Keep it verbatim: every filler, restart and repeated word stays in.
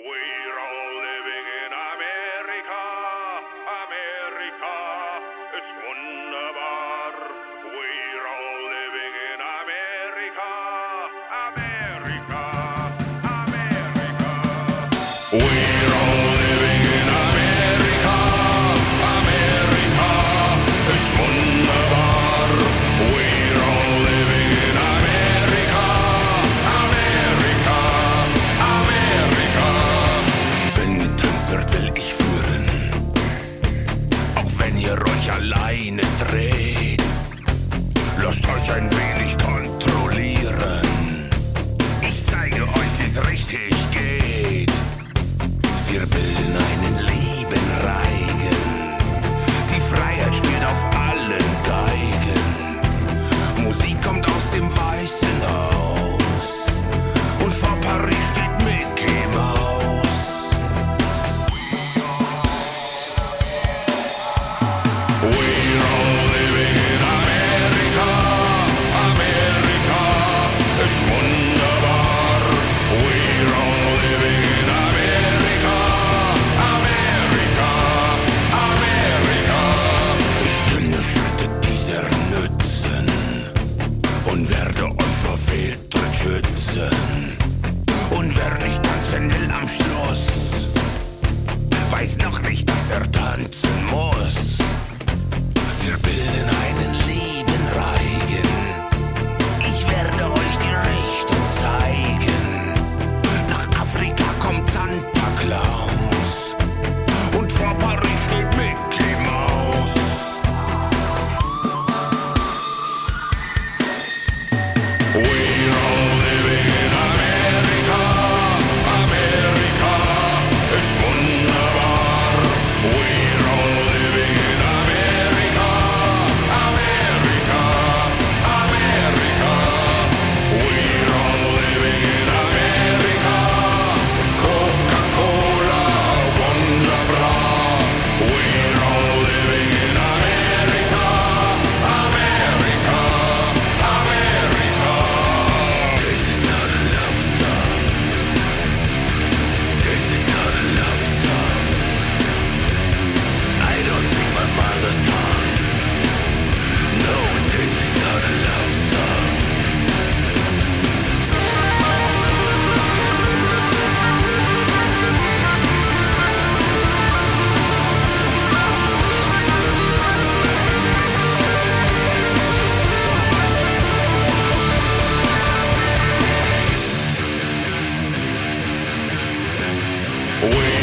We're all living in Amerika, Amerika ist wunderbar. We're all living in Amerika, Amerika, Amerika. We're all living in Amerika, Amerika ist wunderbar. We're all living in Amerika, Amerika, Amerika. Wenn getanzt wird, will ich führen, auch wenn ihr euch alleine dreht. Lasst euch ein wenig kontrollieren. Ich zeige euch, wie's richtig geht. Wir bilden einen lieben Reigen. Die Freiheit spielt auf allen Geigen. Musik kommt aus dem Weißen Haus. Und vor Paris steht Mickey Mouse. We're all living in Amerika, Amerika ist wunderbar. We're all living in Amerika, Amerika, Amerika. Ich dünne Schritte dieser nützen und werde euch vor Fehltritt schützen. Und wer nicht tanzen will am Schluss, weiß noch nicht, dass er tanzen muss. Wir bilden einen lieben Reigen. Ich werde euch die Richtung zeigen. Nach Afrika kommt Santa Claus. Und vor Paris steht Mickey Mouse. We're all living in Amerika, Amerika ist wunderbar. We're all living in Amerika, Amerika, Amerika. We're all living in Amerika. Coca-Cola, wunderbar. We're all living in Amerika, Amerika, Amerika. This is not a love song. This is not a love song. I don't sing my mother's tongue. No, this is not a love song. We